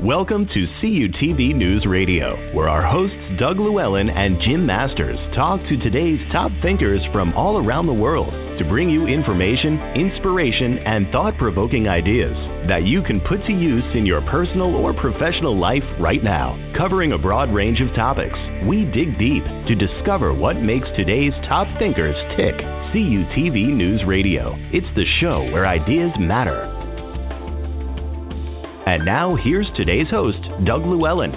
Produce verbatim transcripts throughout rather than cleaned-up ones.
Welcome to C U T V News Radio, where our hosts Doug Llewellyn and Jim Masters talk to today's top thinkers from all around the world to bring you information, inspiration, and thought-provoking ideas that you can put to use in your personal or professional life right now. Covering a broad range of topics, we dig deep to discover what makes today's top thinkers tick. C U T V News Radio. It's the show where ideas matter. And now, here's today's host, Doug Llewellyn.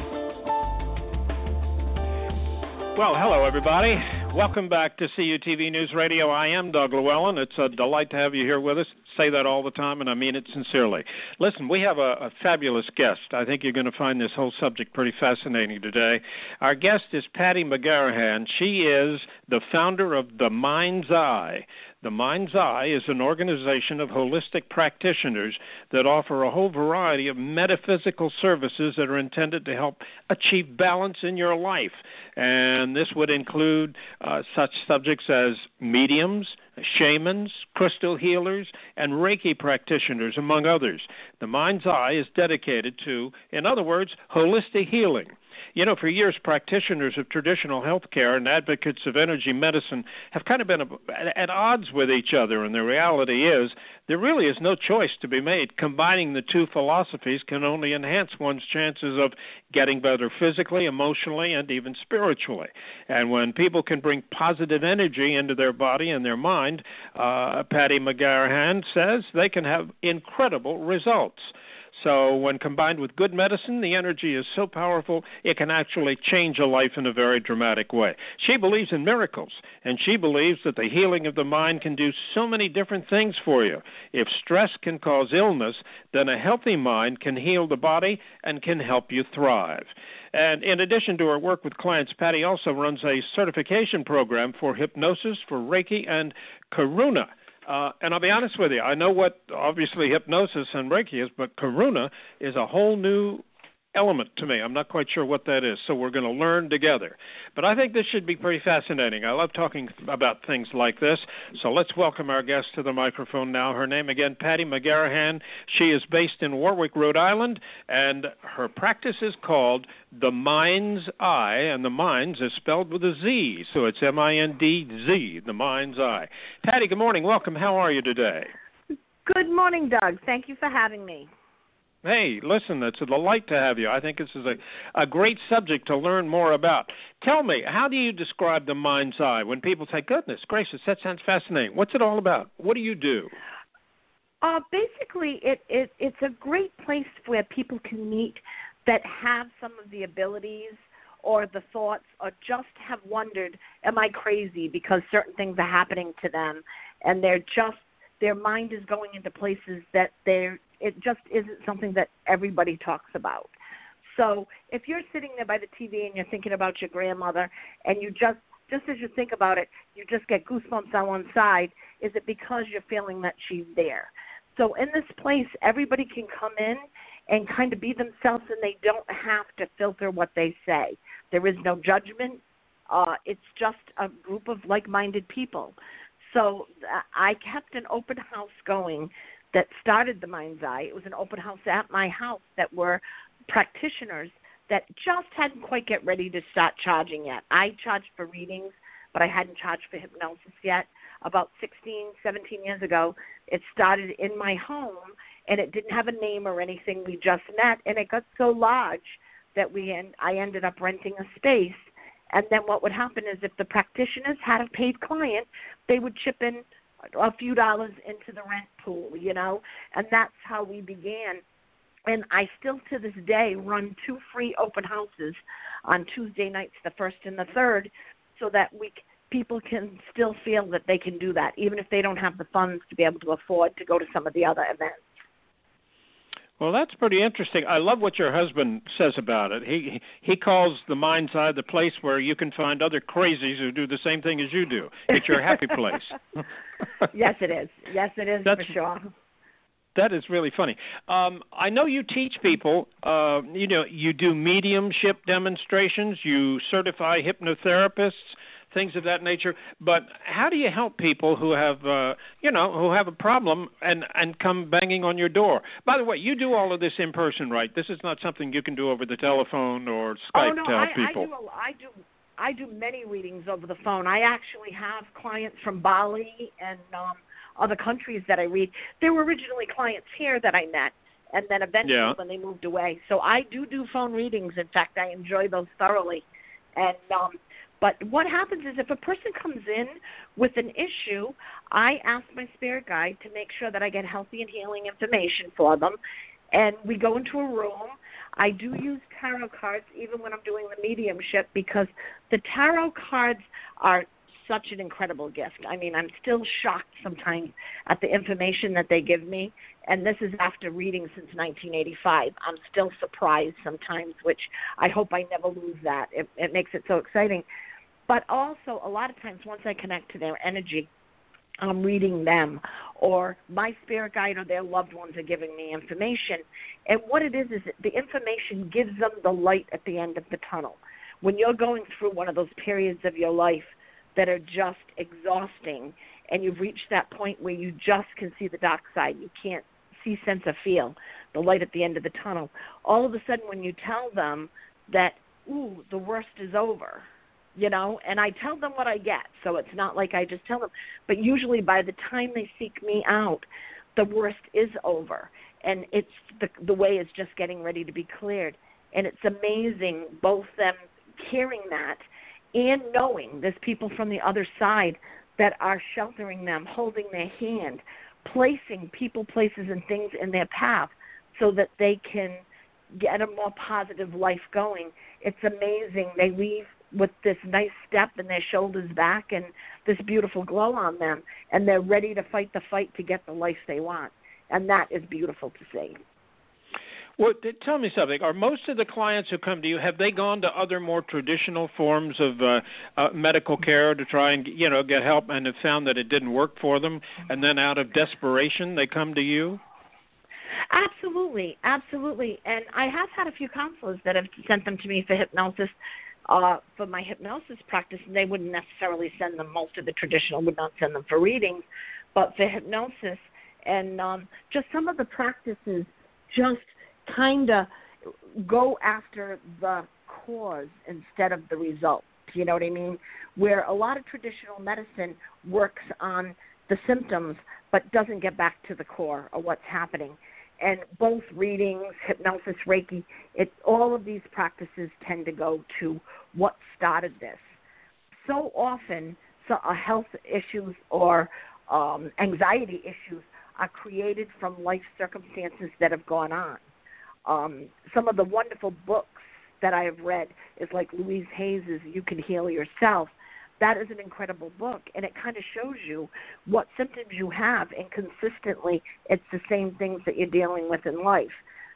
Well, hello, everybody. Welcome back to C U T V News Radio. I am Doug Llewellyn. It's a delight to have you here with us. Say that all the time, and I mean it sincerely. Listen, we have a, a fabulous guest. I think you're going to find this whole subject pretty fascinating today. Our guest is Patty McGarrahan. She is the founder of The Mind's Eye. The Mind's Eye is an organization of holistic practitioners that offer a whole variety of metaphysical services that are intended to help achieve balance in your life. And this would include uh, such subjects as mediums, shamans, crystal healers, and Reiki practitioners, among others. The Mind's Eye is dedicated to, in other words, holistic healing. You know, for years, practitioners of traditional health care and advocates of energy medicine have kind of been at odds with each other, and the reality is there really is no choice to be made. Combining the two philosophies can only enhance one's chances of getting better physically, emotionally, and even spiritually. And when people can bring positive energy into their body and their mind, uh, Patty McGarrahan says they can have incredible results. So when combined with good medicine, the energy is so powerful it can actually change a life in a very dramatic way. She believes in miracles, and she believes that the healing of the mind can do so many different things for you. If stress can cause illness, then a healthy mind can heal the body and can help you thrive. And in addition to her work with clients, Patty also runs a certification program for hypnosis, for Reiki, and Karuna. Uh, and I'll be honest with you, I know what obviously hypnosis and Reiki is, but Karuna is a whole new element to me. I'm not quite sure what that is, so we're going to learn together. But I think this should be pretty fascinating. I love talking about things like this. So let's welcome our guest to the microphone now. Her name again, Patty McGarrahan. She is based in Warwick, Rhode Island, and her practice is called The Mind's Eye, and the Mind's is spelled with a Z, so it's M I N D Z, The Mind's Eye. Patty, good morning. Welcome. How are you today? Good morning, Doug. Thank you for having me. Hey, listen, it's a delight to have you. I think this is a, a great subject to learn more about. Tell me, how do you describe the Mind's Eye when people say, goodness gracious, that sounds fascinating? What's it all about? What do you do? Uh, basically, it, it it's a great place where people can meet that have some of the abilities or the thoughts or just have wondered, am I crazy because certain things are happening to them, and they're just, their mind is going into places that they're it just isn't something that everybody talks about. So if you're sitting there by the T V and you're thinking about your grandmother and you just, just as you think about it, you just get goosebumps on one side, is it because you're feeling that she's there? So in this place, everybody can come in and kind of be themselves, and they don't have to filter what they say. There is no judgment. Uh, it's just a group of like-minded people. So uh, I kept an open house going that started the Mind's Eye. It was an open house at my house that were practitioners that just hadn't quite get ready to start charging yet. I charged for readings, but I hadn't charged for hypnosis yet. About sixteen, seventeen years ago, it started in my home, and it didn't have a name or anything. We just met, and it got so large that we en- I ended up renting a space. And then what would happen is if the practitioners had a paid client, they would chip in a few dollars into the rent pool, you know, and that's how we began. And I still to this day run two free open houses on Tuesday nights, the first and the third, so that we people can still feel that they can do that, even if they don't have the funds to be able to afford to go to some of the other events. Well, that's pretty interesting. I love what your husband says about it. He he calls the Mind's Eye the place where you can find other crazies who do the same thing as you do. It's your happy place. Yes, it is. Yes, it is, that's, for sure. That is really funny. Um, I know you teach people, uh, you know, you do mediumship demonstrations, you certify hypnotherapists. things of that nature. But how do you help people who have, uh, you know, who have a problem and, and come banging on your door? By the way, you do all of this in person, right? This is not something you can do over the telephone or Skype oh, no, to help I, people. I do, I do. I do many readings over the phone. I actually have clients from Bali and um, other countries that I read. They were originally clients here that I met, and then eventually yeah. when they moved away. So I do do phone readings. In fact, I enjoy those thoroughly. And um, but what happens is if a person comes in with an issue, I ask my spirit guide to make sure that I get healthy and healing information for them, and we go into a room. I do use tarot cards even when I'm doing the mediumship because the tarot cards are such an incredible gift. I mean, I'm still shocked sometimes at the information that they give me, and this is after reading since nineteen eighty-five. I'm still surprised sometimes, which I hope I never lose that. It, it makes it so exciting. But also, a lot of times, once I connect to their energy, I'm reading them, or my spirit guide or their loved ones are giving me information. And what it is is the information gives them the light at the end of the tunnel. When you're going through one of those periods of your life that are just exhausting, and you've reached that point where you just can see the dark side, you can't see, sense, or feel the light at the end of the tunnel, all of a sudden when you tell them that, ooh, the worst is over, you know, and I tell them what I get, so it's not like I just tell them. But usually by the time they seek me out, the worst is over, and it's the, the way is just getting ready to be cleared. And it's amazing, both them hearing that and knowing there's people from the other side that are sheltering them, holding their hand, placing people, places, and things in their path so that they can get a more positive life going. It's amazing. They leave with this nice step and their shoulders back and this beautiful glow on them, and they're ready to fight the fight to get the life they want. And that is beautiful to see. Well, tell me something. Are most of the clients who come to you, have they gone to other more traditional forms of uh, uh, medical care to try and, you know, get help and have found that it didn't work for them, and then out of desperation they come to you? Absolutely, absolutely. And I have had a few counselors that have sent them to me for hypnosis. Uh, for my hypnosis practice, they wouldn't necessarily send them, most of the traditional would not send them for readings, but for hypnosis and um, just some of the practices just kind of go after the cause instead of the result. You know what I mean? Where a lot of traditional medicine works on the symptoms but doesn't get back to the core of what's happening. And both readings, hypnosis, Reiki, it, all of these practices tend to go to what started this. So often, so, uh, health issues or um, anxiety issues are created from life circumstances that have gone on. Um, some of the wonderful books that I have read is like Louise Hayes' You Can Heal Yourself. That is an incredible book, and it kind of shows you what symptoms you have, and consistently it's the same things that you're dealing with in life.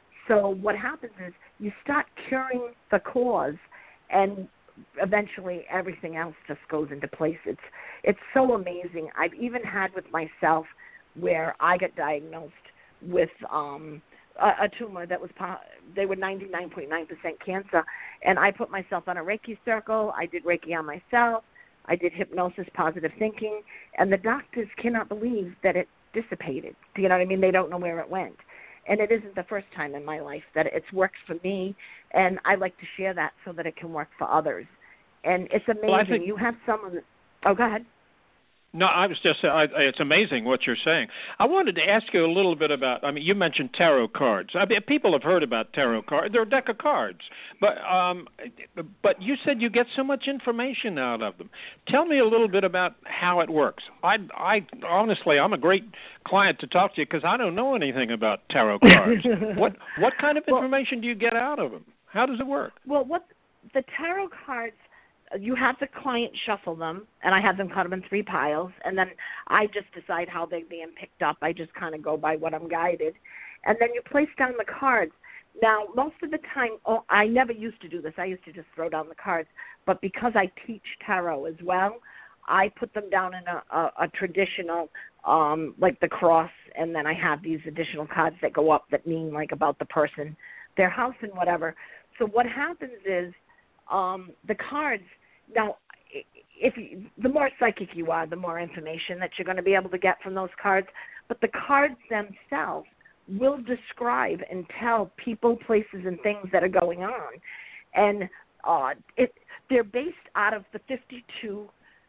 So what happens is you start curing the cause, and eventually everything else just goes into place. It's it's so amazing. I've even had with myself where I got diagnosed with um, a, a tumor that was, they were ninety-nine point nine percent cancer, and I put myself on a Reiki circle. I did Reiki on myself. I did hypnosis, positive thinking, and the doctors cannot believe that it dissipated. Do you know what I mean? They don't know where it went. And it isn't the first time in my life that it's worked for me, and I like to share that so that it can work for others. And it's amazing. Well, I think... You have someone – oh, go ahead. No, I was just, I, it's amazing what you're saying. I wanted to ask you a little bit about, I mean, you mentioned tarot cards. I mean, people have heard about tarot cards. They're a deck of cards. But um, but you said you get so much information out of them. Tell me a little bit about how it works. I, I honestly, I'm a great client to talk to you because I don't know anything about tarot cards. what what kind of information well, do you get out of them? How does it work? Well, what the tarot cards, you have the client shuffle them, and I have them cut them in three piles, and then I just decide how they're being picked up. I just kind of go by what I'm guided. And then you place down the cards. Now, most of the time, oh, I never used to do this. I used to just throw down the cards. But because I teach tarot as well, I put them down in a, a, a traditional, um, like the cross, and then I have these additional cards that go up that mean, like, about the person, their house, and whatever. So what happens is um, the cards, now, if you, the more psychic you are, the more information that you're going to be able to get from those cards. But the cards themselves will describe and tell people, places, and things that are going on. And uh, it, they're based out of the fifty-two,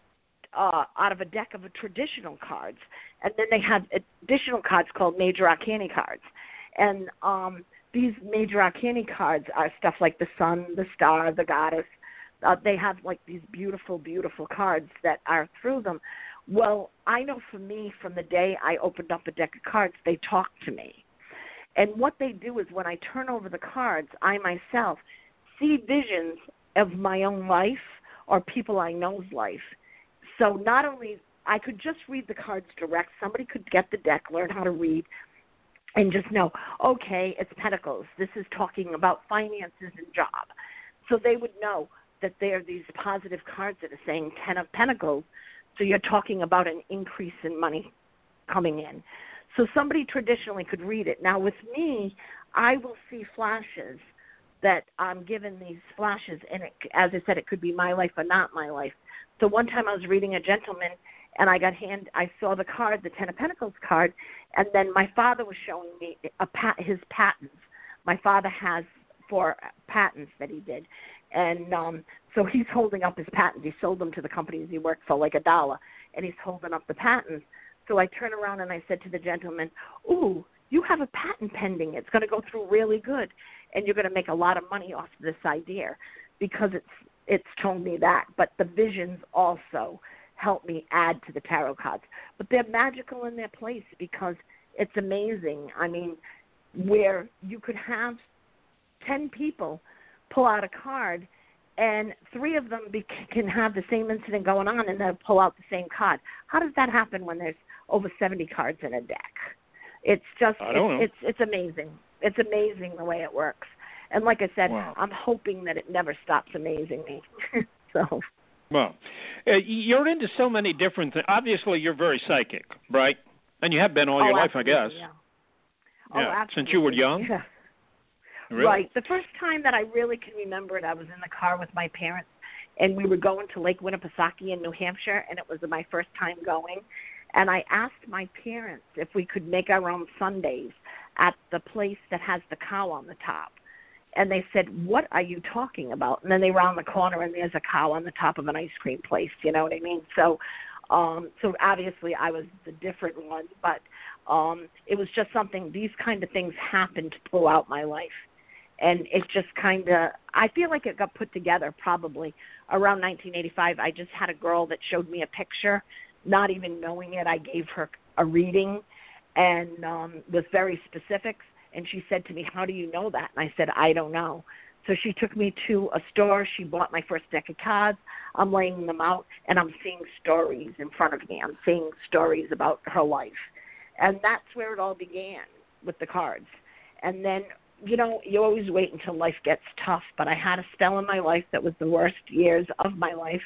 uh, out of a deck of a traditional cards. And then they have additional cards called Major Arcana cards. And um, these Major Arcana cards are stuff like the sun, the star, the goddess. Uh, they have like these beautiful, beautiful cards that are through them. Well, I know for me, from the day I opened up a deck of cards, they talk to me. And what they do is when I turn over the cards, I myself see visions of my own life or people I know's life. So not only I could just read the cards direct, somebody could get the deck, learn how to read, and just know, okay, it's Pentacles. This is talking about finances and job. So they would know that there are these positive cards that are saying Ten of Pentacles, so you're talking about an increase in money coming in. So somebody traditionally could read it. Now with me, I will see flashes that I'm given these flashes, and it, as I said, it could be my life or not my life. So one time I was reading a gentleman, and I got hand. I saw the card, the Ten of Pentacles card, and then my father was showing me a pat, his patents. My father has four patents that he did. And um, so he's holding up his patents. He sold them to the companies he worked for like a dollar, and he's holding up the patents. So I turn around and I said to the gentleman, ooh, you have a patent pending. It's going to go through really good, and you're going to make a lot of money off of this idea, because it's it's told me that. But the visions also help me add to the tarot cards. But they're magical in their place because it's amazing. I mean, where you could have ten people pull out a card, and three of them be, can have the same incident going on, and they'll pull out the same card. How does that happen when there's over seventy cards in a deck? It's just, I don't know. it's, it's it's amazing. It's amazing the way it works. And like I said, wow. I'm hoping that it never stops amazing me. so. Well, uh, you're into so many different things. Obviously, you're very psychic, right? And you have been all oh, your life, I guess. Yeah. yeah. Oh, Since you were young? Yeah. Really? Right. The first time that I really can remember it, I was in the car with my parents, and we were going to Lake Winnipesaukee in New Hampshire, and it was my first time going. And I asked my parents if we could make our own sundaes at the place that has the cow on the top. And they said, what are you talking about? And then they round the corner, and there's a cow on the top of an ice cream place. You know what I mean? So um, so obviously I was the different one, but um, it was just something, these kind of things happened to pull out my life. And it just kind of, I feel like it got put together probably around nineteen eighty-five. I just had a girl that showed me a picture, not even knowing it. I gave her a reading and um, was very specific. And she said to me, how do you know that? And I said, I don't know. So she took me to a store. She bought my first deck of cards. I'm laying them out, and I'm seeing stories in front of me. I'm seeing stories about her life. And that's where it all began, with the cards. And then, you know, you always wait until life gets tough, but I had a spell in my life that was the worst years of my life.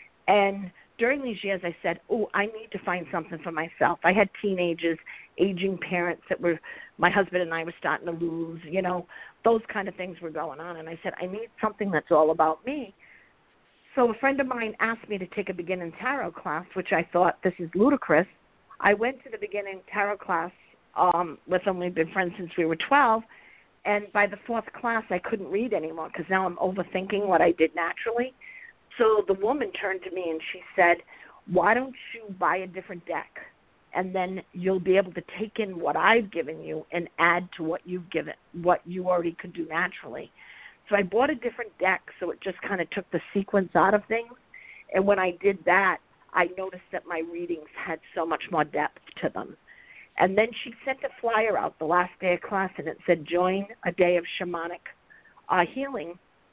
And during these years, I said, oh, I need to find something for myself. I had teenagers, aging parents that were, my husband and I were starting to lose, you know, those kind of things were going on. And I said, I need something that's all about me. So a friend of mine asked me to take a beginning tarot class, which I thought, this is ludicrous. I went to the beginning tarot class um, with them. We've been friends since we were twelve. And by the fourth class, I couldn't read anymore because now I'm overthinking what I did naturally. So the woman turned to me and she said, why don't you buy a different deck? And then you'll be able to take in what I've given you and add to what you've given, what you already could do naturally. So I bought a different deck, so it just kind of took the sequence out of things. And when I did that, I noticed that my readings had so much more depth to them. And then she sent a flyer out the last day of class, and it said, join a day of shamanic uh, healing.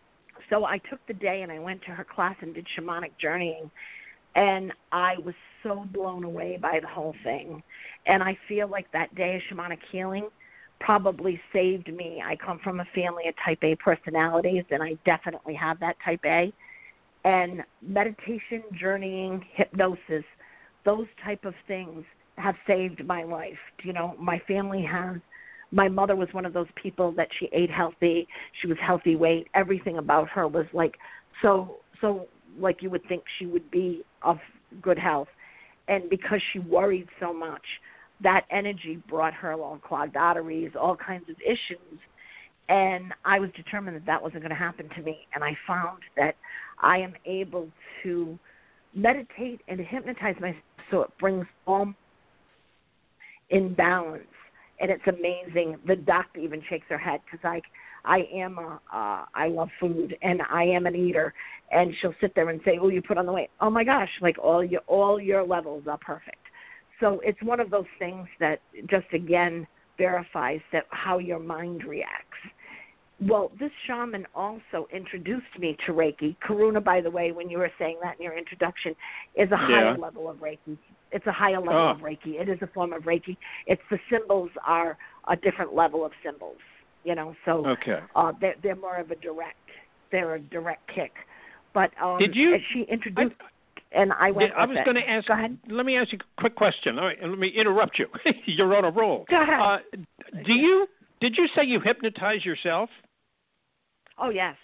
So I took the day, and I went to her class and did shamanic journeying. And I was so blown away by the whole thing. And I feel like that day of shamanic healing probably saved me. I come from a family of type A personalities, and I definitely have that type A. And meditation, journeying, hypnosis, those type of things have saved my life. You know, my family has. My mother was one of those people that she ate healthy. She was healthy weight. Everything about her was like so, so like you would think she would be of good health. And because she worried so much, that energy brought her along clogged arteries, all kinds of issues. And I was determined that that wasn't going to happen to me. And I found that I am able to meditate and hypnotize myself so it brings all in balance. And it's amazing. The doctor even shakes her head because I, I am a, uh, I love food and I am an eater. And she'll sit there and say, "Oh, you put on the weight." Oh my gosh, like all your all your levels are perfect. So it's one of those things that just again verifies that how your mind reacts. Well, this shaman also introduced me to Reiki. Karuna, by the way, when you were saying that in your introduction, is a higher yeah. level of Reiki. It's a higher level oh. of Reiki. It is a form of Reiki. It's the symbols are a different level of symbols, you know. So okay. uh, they're, they're more of a direct. They're a direct kick. But um, Did you? she introduced, I, and I went. Did, I was going to ask. Go ahead. Let me ask you a quick question. All right, and let me interrupt you. You're on a roll. Go ahead. Uh, do you? Did you say you hypnotize yourself? Oh yes.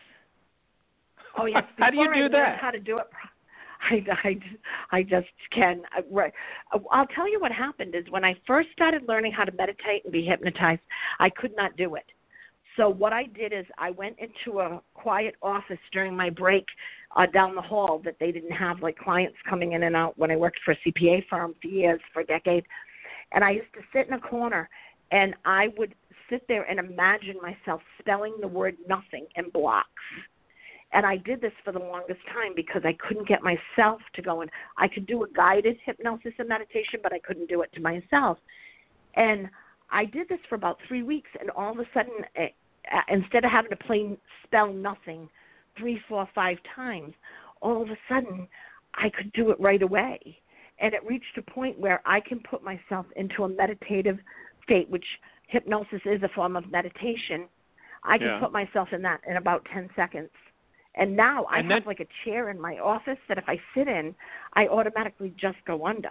Oh yes. How do you Before do I that? learned how to do it, I, I, I just can. I, right. I'll tell you what happened is when I first started learning how to meditate and be hypnotized, I could not do it. So what I did is I went into a quiet office during my break uh, down the hall that they didn't have like clients coming in and out when I worked for a C P A firm for years, for a decade. And I used to sit in a corner and I would sit there and imagine myself spelling the word nothing in blocks. And I did this for the longest time because I couldn't get myself to go in. I could do a guided hypnosis and meditation, but I couldn't do it to myself. And I did this for about three weeks, and all of a sudden, uh, instead of having to plain spell nothing three, four, five times, all of a sudden I could do it right away. And it reached a point where I can put myself into a meditative state, which hypnosis is a form of meditation. I can yeah. put myself in that in about ten seconds. And now I and have that, like a chair in my office that if I sit in, I automatically just go under.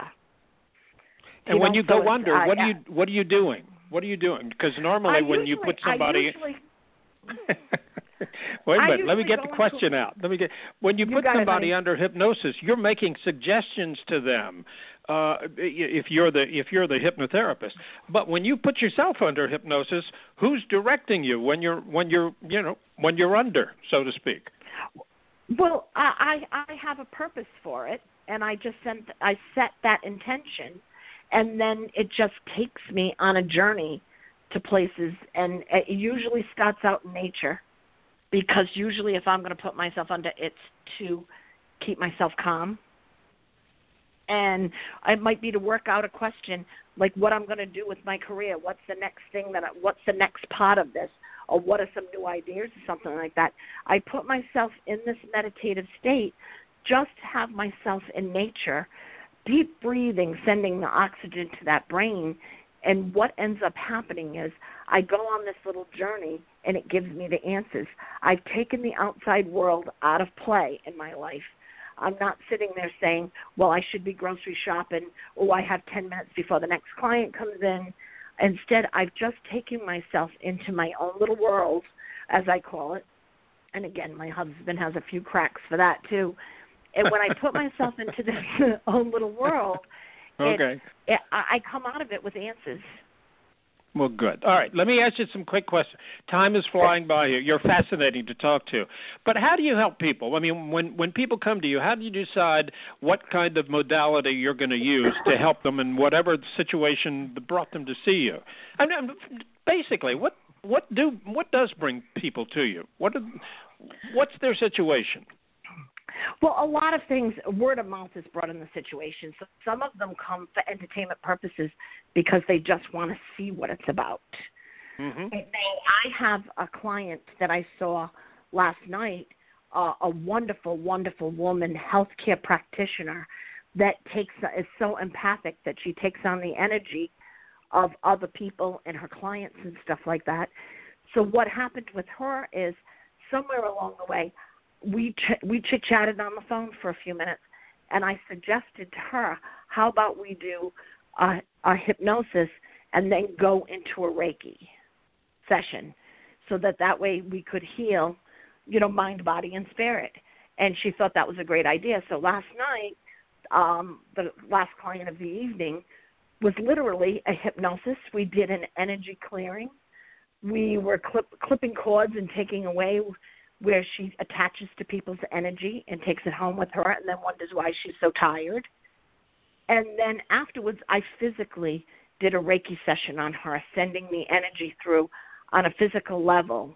And you when know, you so go under, uh, what are you what are you doing? What are you doing? Because normally I when usually, you put somebody I usually, Wait a I minute, let me usually get the go question into, out. Let me get when you, you put got somebody it, under hypnosis, you're making suggestions to them. Uh, if you're the if you're the hypnotherapist, but when you put yourself under hypnosis, who's directing you when you're when you're you know when you're under, so to speak? Well, I I have a purpose for it, and I just sent I set that intention, and then it just takes me on a journey to places, and it usually starts out in nature, because usually if I'm going to put myself under, it's to keep myself calm. And it might be to work out a question like what I'm going to do with my career. What's the next thing that? I, what's the next part of this? Or what are some new ideas or something like that? I put myself in this meditative state just to have myself in nature, deep breathing, sending the oxygen to that brain. And what ends up happening is I go on this little journey and it gives me the answers. I've taken the outside world out of play in my life. I'm not sitting there saying, well, I should be grocery shopping, or I have ten minutes before the next client comes in. Instead, I've just taken myself into my own little world, as I call it. And again, my husband has a few cracks for that, too. And when I put myself into this own little world, okay. it, it, I come out of it with answers. Well, good. All right, let me ask you some quick questions. Time is flying by here. You're fascinating to talk to. But how do you help people? I mean, when, when people come to you, how do you decide what kind of modality you're going to use to help them in whatever situation that brought them to see you? I mean, basically, what what do what does bring people to you? What are, what's their situation? Well, a lot of things, word of mouth is brought in the situation. So some of them come for entertainment purposes because they just want to see what it's about. Mm-hmm. And I have a client that I saw last night, uh, a wonderful, wonderful woman, healthcare practitioner that takes is so empathic that she takes on the energy of other people and her clients and stuff like that. So what happened with her is somewhere along the way, we ch- we chit-chatted on the phone for a few minutes, and I suggested to her, how about we do a, a hypnosis and then go into a Reiki session so that that way we could heal, you know, mind, body, and spirit. and she thought that was a great idea. So last night, um, the last client of the evening was literally a hypnosis. We did an energy clearing. We were clip, clipping cords and taking away where she attaches to people's energy and takes it home with her and then wonders why she's so tired. And then afterwards, I physically did a Reiki session on her, sending the energy through on a physical level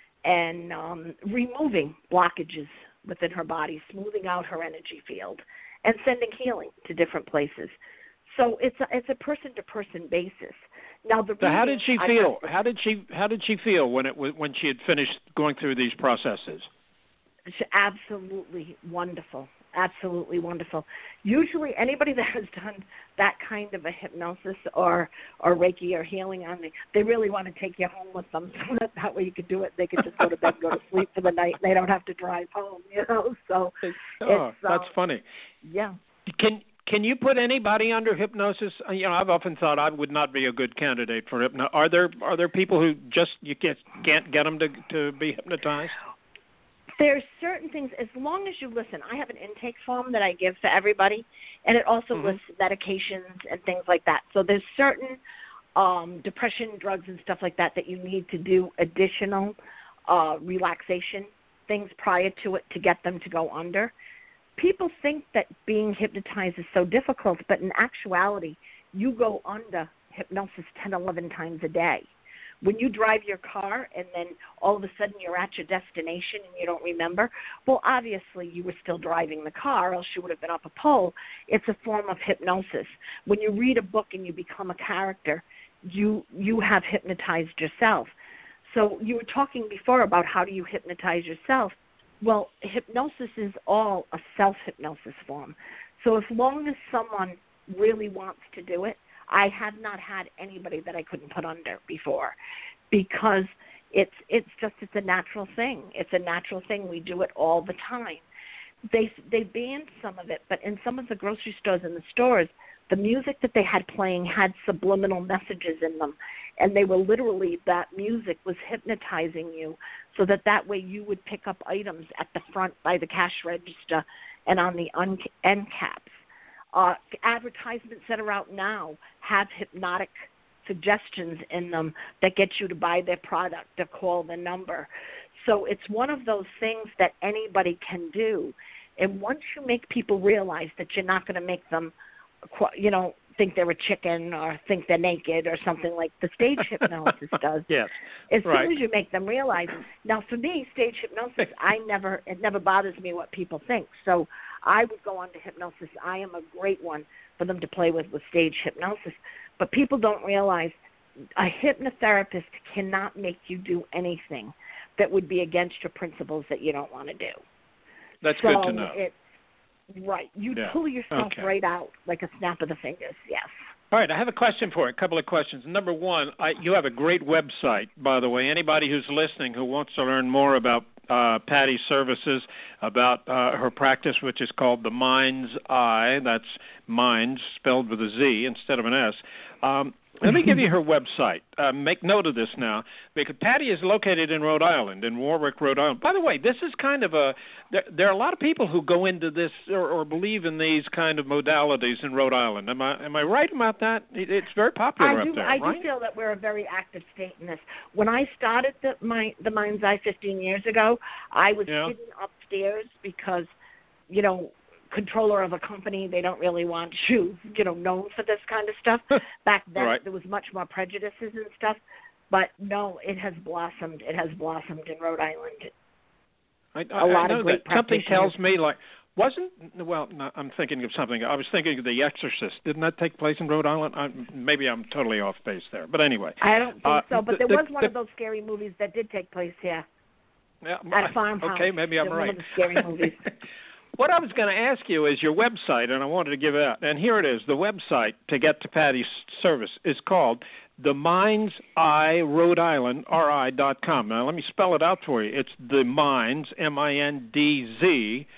and um, removing blockages within her body, smoothing out her energy field, and sending healing to different places. So it's a, it's a person-to-person basis. Now, the so how did she feel? To, how did she how did she feel when it when she had finished going through these processes? She, absolutely wonderful. Absolutely wonderful. Usually anybody that has done that kind of a hypnosis or, or Reiki or healing on me, they really want to take you home with them so that, that way you could do it. They could just go to bed and go to sleep for the night. They don't have to drive home, you know. So oh, it's, that's um, funny. Yeah. Can Can you put anybody under hypnosis? You know, I've often thought I would not be a good candidate for hypnosis. Are there are there people who just you can't can't get them to to be hypnotized? There's certain things, as long as you listen. I have an intake form that I give to everybody, and it also Mm-hmm. lists medications and things like that. So there's certain um, depression drugs and stuff like that that you need to do additional uh, relaxation things prior to it to get them to go under. People think that being hypnotized is so difficult, but in actuality, you go under hypnosis ten, eleven times a day. When you drive your car and then all of a sudden you're at your destination and you don't remember, well, obviously you were still driving the car, else you would have been up a pole. It's a form of hypnosis. When you read a book and you become a character, you you have hypnotized yourself. So you were talking before about how do you hypnotize yourself. Well, hypnosis is all a self-hypnosis form. So as long as someone really wants to do it, I have not had anybody that I couldn't put under before, because it's it's just it's a natural thing. It's a natural thing. We do it all the time. They they banned some of it, but in some of the grocery stores and the stores, the music that they had playing had subliminal messages in them, and they were literally, that music was hypnotizing you, so that that way you would pick up items at the front by the cash register and on the un- end caps. Uh, advertisements that are out now have hypnotic suggestions in them that get you to buy their product or call the number. So it's one of those things that anybody can do. And once you make people realize that you're not going to make them, you know, think they're a chicken or think they're naked or something like the stage hypnosis does. Yes. As right. soon as you make them realize. Now, for me, stage hypnosis, I never, it never bothers me what people think. So I would go on to hypnosis. I am a great one for them to play with with stage hypnosis. But people don't realize a hypnotherapist cannot make you do anything that would be against your principles that you don't want to do. That's so good to know. It, right. You yeah. pull yourself okay. right out like a snap of the fingers, yes. All right, I have a question for you, a couple of questions. Number one, I, you have a great website, by the way. Anybody who's listening who wants to learn more about uh, Patty's services, about uh, her practice, which is called The Mind's Eye, that's Minds spelled with a Z instead of an S. Um, let me give you her website. Uh, make note of this now, because Patty is located in Rhode Island, in Warwick, Rhode Island. By the way, this is kind of a there, there are a lot of people who go into this or, or believe in these kind of modalities in Rhode Island. Am I am I right about that? It, it's very popular I do, up there, I right? do feel that we're a very active state in this. When I started the, my, the Mind's Eye fifteen years ago, I was yeah. hidden upstairs because, you know, controller of a company, they don't really want you, you know, known for this kind of stuff. Back then, right. there was much more prejudices and stuff. But no, it has blossomed. It has blossomed in Rhode Island. I, I, a lot I know of great that. Something practitioners. tells me, like, wasn't, well, no, I'm thinking of something. I was thinking of The Exorcist. Didn't that take place in Rhode Island? I, maybe I'm totally off base there. But anyway. I don't think uh, so, but the, there was the, one the, of those scary movies that did take place here. Yeah, at a farmhouse. Okay, maybe I'm One right. of the scary movies. What I was going to ask you is your website, and I wanted to give it out. And here it is. The website to get to Patty's service is called The Mind's Eye Rhode Island, R I dot com. Now, let me spell it out for you. It's The Mind's, M I N D Z,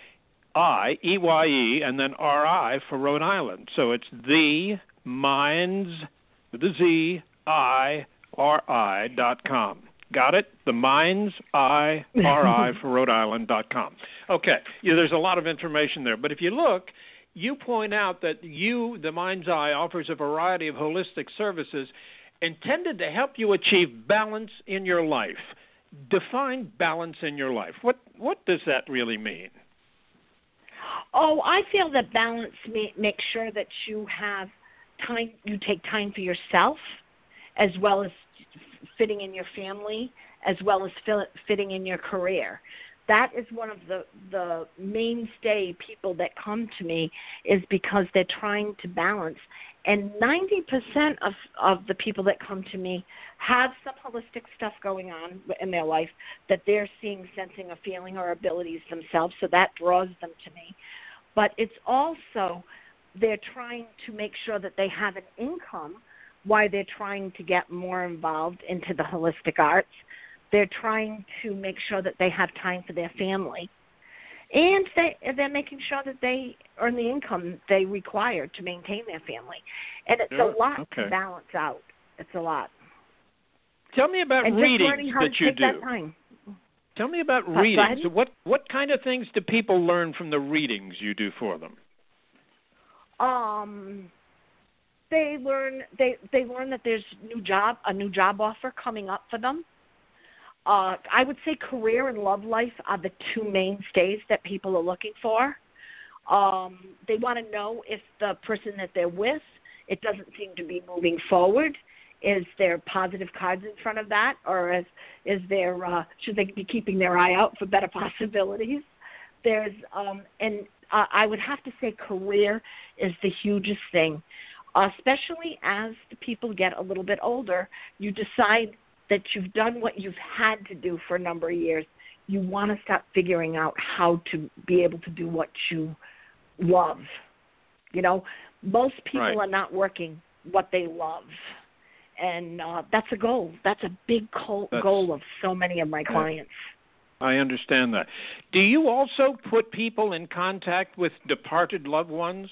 I, E Y E, and then R I for Rhode Island. So it's The Mind's, with a Z, I, R I dot com. Got it? The Mind's Eye, R I for Rhode Island dot com. Okay. Yeah, there's a lot of information there. But if you look, you point out that you, the Mind's Eye, offers a variety of holistic services intended to help you achieve balance in your life. Define balance in your life. What what does that really mean? Oh, I feel that balance may, makes sure that you have time, you take time for yourself, as well as fitting in your family, as well as fill, fitting in your career. That is one of the, the mainstay people that come to me, is because they're trying to balance. And ninety percent of, of the people that come to me have some holistic stuff going on in their life that they're seeing, sensing, or feeling, or abilities themselves, so that draws them to me. But it's also they're trying to make sure that they have an income while they're trying to get more involved into the holistic arts. They're trying to make sure that they have time for their family. And they, they're making sure that they earn the income they require to maintain their family. And it's Sure. a lot Okay. to balance out. It's a lot. Tell me about and readings just learning how that to you take do. That time. Tell me about Uh, go readings. ahead. What what kind of things do people learn from the readings you do for them? Um, they learn they they learn that there's new job a new job offer coming up for them. Uh, I would say career and love life are the two mainstays that people are looking for. Um, they want to know if the person that they're with, it doesn't seem to be moving forward. Is there positive cards in front of that, or is is there uh, should they be keeping their eye out for better possibilities? There's um, and uh, I would have to say career is the hugest thing, uh, especially as the people get a little bit older. You decide that you've done what you've had to do for a number of years. You want to start figuring out how to be able to do what you love. You know, most people Right. are not working what they love. And uh, that's a goal. That's a big goal, That's- goal of so many of my clients. I understand that. Do you also put people in contact with departed loved ones?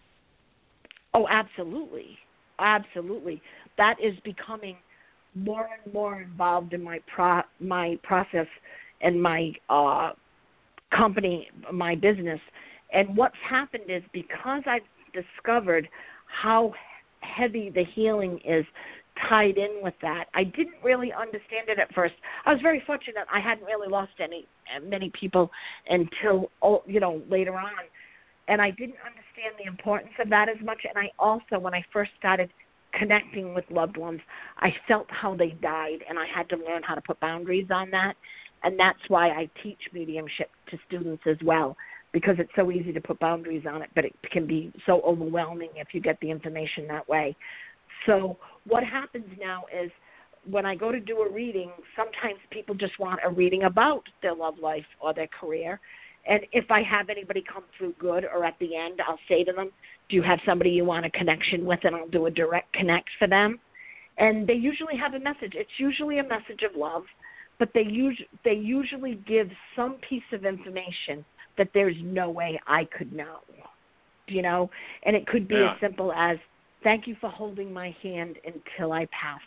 Oh, absolutely. Absolutely. That is becoming more and more involved in my pro- my process and my uh, company, my business. And what's happened is, because I've discovered how heavy the healing is tied in with that, I didn't really understand it at first. I was very fortunate. I hadn't really lost any many people until, you know, later on. And I didn't understand the importance of that as much. And I also, when I first started connecting with loved ones, I felt how they died, and I had to learn how to put boundaries on that. And that's why I teach mediumship to students as well, because it's so easy to put boundaries on it, but it can be so overwhelming if you get the information that way. So what happens now is, when I go to do a reading, sometimes people just want a reading about their love life or their career. And if I have anybody come through good, or at the end, I'll say to them, do you have somebody you want a connection with? And I'll do a direct connect for them. And they usually have a message. It's usually a message of love, but they, us- they usually give some piece of information that there's no way I could know, you know? And it could be Yeah. as simple as, thank you for holding my hand until I passed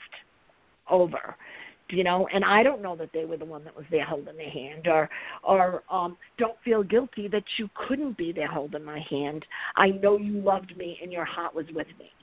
over. You know, and I don't know that they were the one that was there holding their hand, or, or um, don't feel guilty that you couldn't be there holding my hand. I know you loved me and your heart was with me.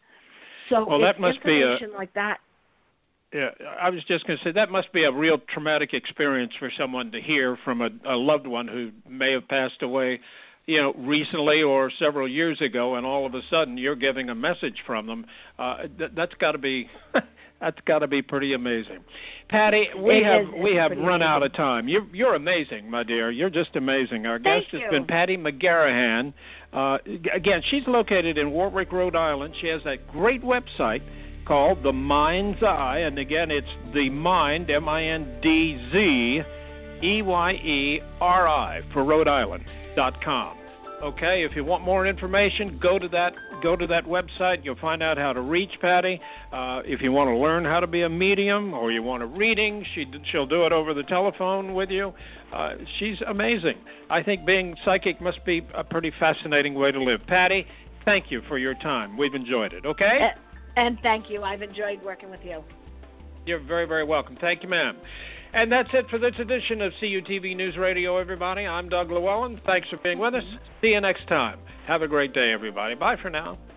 So Well, it's that must be a- information like that. Yeah, I was just going to say that must be a real traumatic experience for someone to hear from a, a loved one who may have passed away, you know, recently or several years ago, and all of a sudden you're giving a message from them. Uh, th- that's got to be that's got to be pretty amazing. Patty, we It have is- we it's have pretty run out amazing. of time. You're you're amazing, my dear. You're just amazing. Our Thank guest has you. been Patty McGarrahan. Uh, again, she's located in Warwick, Rhode Island. She has that great website called The Mind's Eye, and again, it's The Mind, M I N D Z E Y E R I for Rhode Island dot com. Okay, if you want more information, go to that go to that website. You'll find out how to reach Patty. Uh, if you want to learn how to be a medium, or you want a reading, she she'll do it over the telephone with you. Uh, she's amazing. I think being psychic must be a pretty fascinating way to live. Patty, thank you for your time. We've enjoyed it. Okay. Uh, And thank you. I've enjoyed working with you. You're very, very welcome. Thank you, ma'am. And that's it for this edition of C U T V News Radio, everybody. I'm Doug Llewellyn. Thanks for being with us. See you next time. Have a great day, everybody. Bye for now.